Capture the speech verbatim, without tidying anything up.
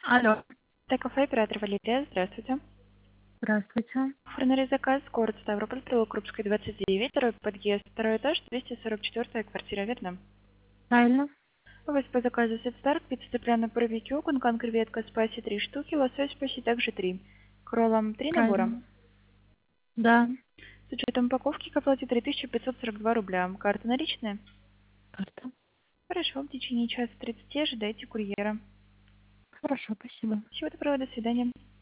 Алло, Это кафе оператор Валерия. Здравствуйте. здравствуйте. Оформили заказ, город Ставрополь, переулок Крупской, двадцать девять, второй подъезд, второй этаж, двести сорок четвёртая квартира, верно? Правильно? У вас по заказу сет-старт, пицца цыпленок барбекю, кункан креветка спайси три штуки, лосось почти также три. К роллам три набора. Правильно. Да, С учетом упаковки к оплате три тысячи пятьсот сорок два рубля. Карта наличная? карта. Хорошо, в течение часа тридцати ожидайте курьера. Хорошо, спасибо. Всего доброго, до свидания.